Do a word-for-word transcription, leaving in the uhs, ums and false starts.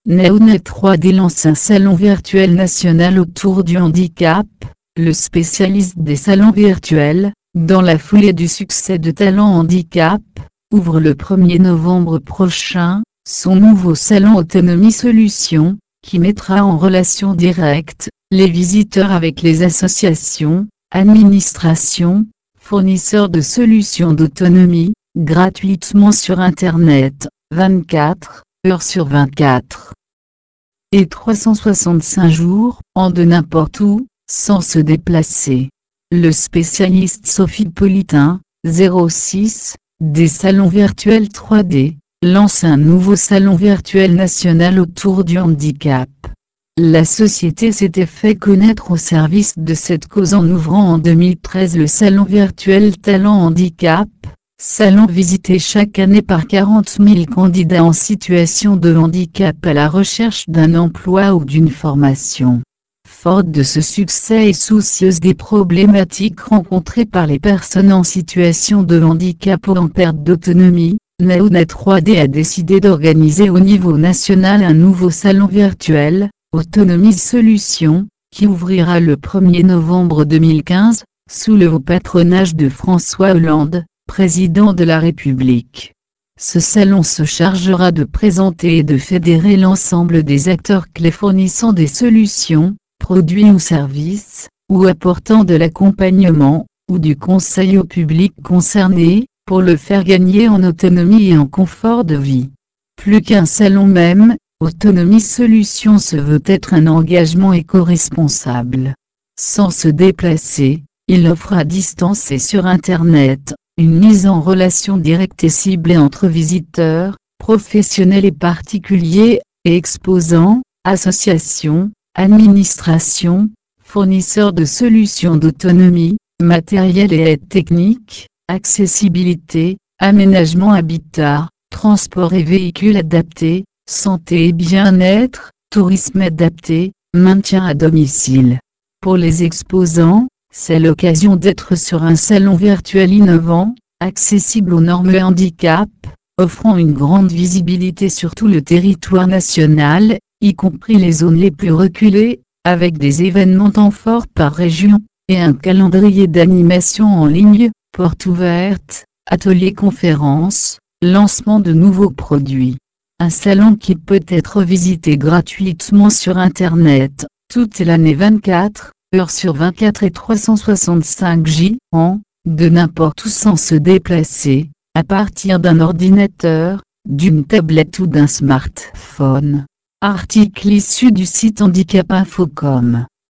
Neonet trois D lance un salon virtuel national autour du handicap. Le spécialiste des salons virtuels, dans la foulée du succès de Talent Handicap, ouvre le premier novembre prochain son nouveau salon Autonomie Solutions, qui mettra en relation directe les visiteurs avec les associations, administrations, fournisseurs de solutions d'autonomie, gratuitement sur Internet, vingt-quatre heures sur vingt-quatre. Et trois cent soixante-cinq jours, en de n'importe où, sans se déplacer. Le spécialiste Sophie Politin, zéro six, des salons virtuels trois D, lance un nouveau salon virtuel national autour du handicap. La société s'était fait connaître au service de cette cause en ouvrant en deux mille treize le salon virtuel Talent Handicap, salon visité chaque année par quarante mille candidats en situation de handicap à la recherche d'un emploi ou d'une formation. Forte de ce succès et soucieuse des problématiques rencontrées par les personnes en situation de handicap ou en perte d'autonomie, Neonet trois D a décidé d'organiser au niveau national un nouveau salon virtuel, Autonomie Solutions, qui ouvrira le premier novembre deux mille quinze, sous le haut patronage de François Hollande, président de la République. Ce salon se chargera de présenter et de fédérer l'ensemble des acteurs clés fournissant des solutions, produits ou services, ou apportant de l'accompagnement, ou du conseil au public concerné, pour le faire gagner en autonomie et en confort de vie. Plus qu'un salon même, Autonomie Solutions se veut être un engagement éco-responsable. Sans se déplacer, il offre à distance et sur Internet, une mise en relation directe et ciblée entre visiteurs, professionnels et particuliers, et exposants, associations, administrations, fournisseurs de solutions d'autonomie, matériel et aide technique, accessibilité, aménagement habitat, transport et véhicules adaptés, santé et bien-être, tourisme adapté, maintien à domicile. Pour les exposants, c'est l'occasion d'être sur un salon virtuel innovant, accessible aux normes handicap, offrant une grande visibilité sur tout le territoire national, y compris les zones les plus reculées, avec des événements temps forts par région, et un calendrier d'animation en ligne, portes ouvertes, ateliers conférences, lancement de nouveaux produits. Un salon qui peut être visité gratuitement sur Internet, toute l'année vingt-quatre heures sur vingt-quatre et trois cent soixante-cinq jours an, de n'importe où sans se déplacer, à partir d'un ordinateur, d'une tablette ou d'un smartphone. Article issu du site handicap point info point com.